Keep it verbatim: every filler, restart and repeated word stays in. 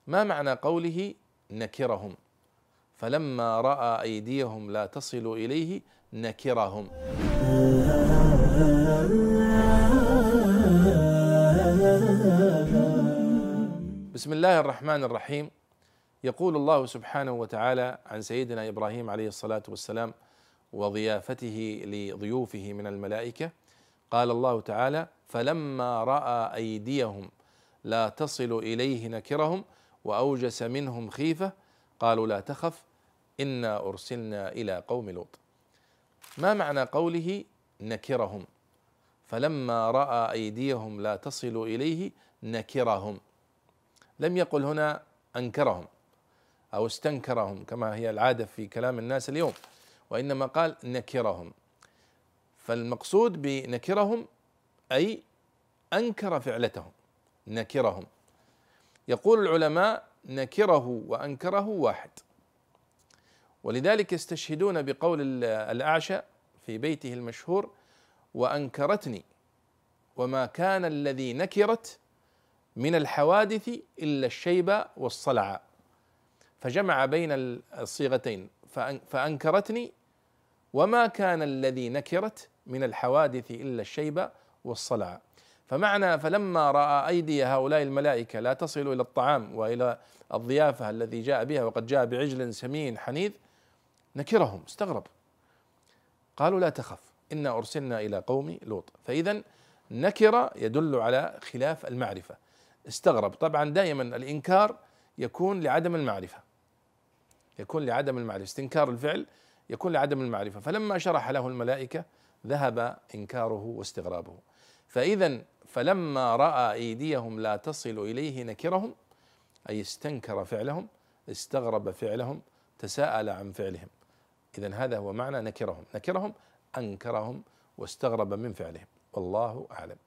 ما معنى قوله نكرهم؟ فلما رأى أيديهم لا تصل إليه نكرهم. بسم الله الرحمن الرحيم. يقول الله سبحانه وتعالى عن سيدنا إبراهيم عليه الصلاة والسلام وضيافته لضيوفه من الملائكة، قال الله تعالى: فلما رأى أيديهم لا تصل إليه نكرهم وأوجس منهم خيفة قالوا لا تخف إنا أرسلنا إلى قوم لوط. ما معنى قوله نكرهم؟ فلما رأى أيديهم لا تصل إليه نكرهم. لم يقل هنا أنكرهم أو استنكرهم كما هي العادة في كلام الناس اليوم، وإنما قال نكرهم. فالمقصود بنكرهم أي أنكر فعلتهم، نكرهم. يقول العلماء: نكره وأنكره واحد، ولذلك يستشهدون بقول الأعشى في بيته المشهور: وأنكرتني وما كان الذي نكرت من الحوادث إلا الشيب والصلع، فجمع بين الصيغتين: فأنكرتني وما كان الذي نكرت من الحوادث إلا الشيب والصلع. فمعنى فلما رأى أيدي هؤلاء الملائكة لا تصل إلى الطعام وإلى الضيافة الذي جاء بها، وقد جاء بعجل سمين حنيذ، نكرهم، استغرب، قالوا لا تخف إنا أرسلنا إلى قوم لوط. فإذا نكر يدل على خلاف المعرفة، استغرب. طبعا دائما الإنكار يكون لعدم المعرفة، يكون لعدم المعرفة، استنكار الفعل يكون لعدم المعرفة. فلما شرح له الملائكة ذهب إنكاره واستغرابه. فإذا فلما رأى أيديهم لا تصل إليه نكرهم، أي استنكر فعلهم، استغرب فعلهم، تساءل عن فعلهم. إذن هذا هو معنى نكرهم، نكرهم أنكرهم واستغرب من فعلهم. والله أعلم.